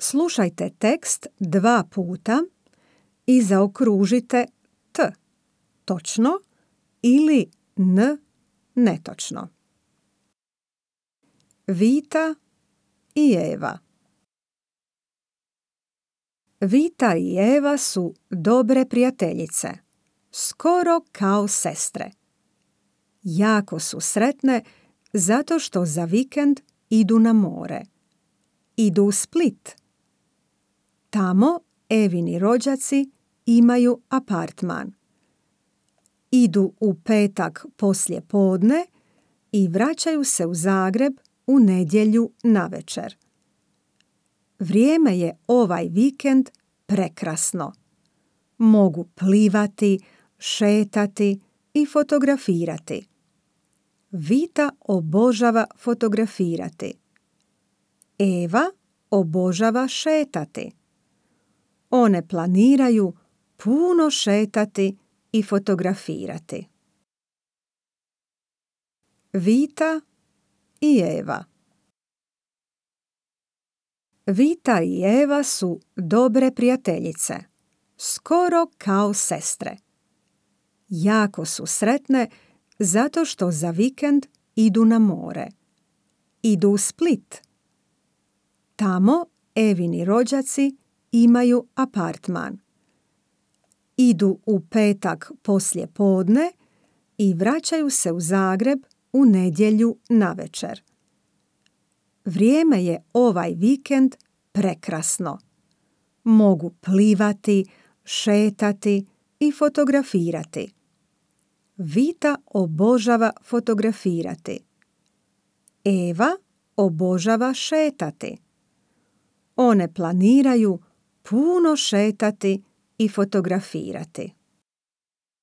Slušajte tekst 2 puta i zaokružite t točno ili n netočno. Vita i Eva. Vita i Eva su dobre prijateljice, skoro kao sestre. Jako su sretne zato što za vikend idu na more. Idu u Split. Tamo Evini rođaci imaju apartman. Idu u petak poslje podne i vraćaju se u Zagreb u nedjelju navečer. Vrijeme je ovaj vikend prekrasno. Mogu plivati, šetati i fotografirati. Vita obožava fotografirati. Eva obožava šetati. One planiraju puno šetati i fotografirati. Vita i Eva. Vita i Eva su dobre prijateljice, skoro kao sestre. Jako su sretne zato što za vikend idu na more. Idu u Split. Tamo Evini rođaci imaju apartman. Idu u petak poslje podne i vraćaju se u Zagreb u nedjelju navečer. Vrijeme je ovaj vikend prekrasno. Mogu plivati, šetati i fotografirati. Vita obožava fotografirati. Eva obožava šetati. One planiraju puno šetati i fotografirati.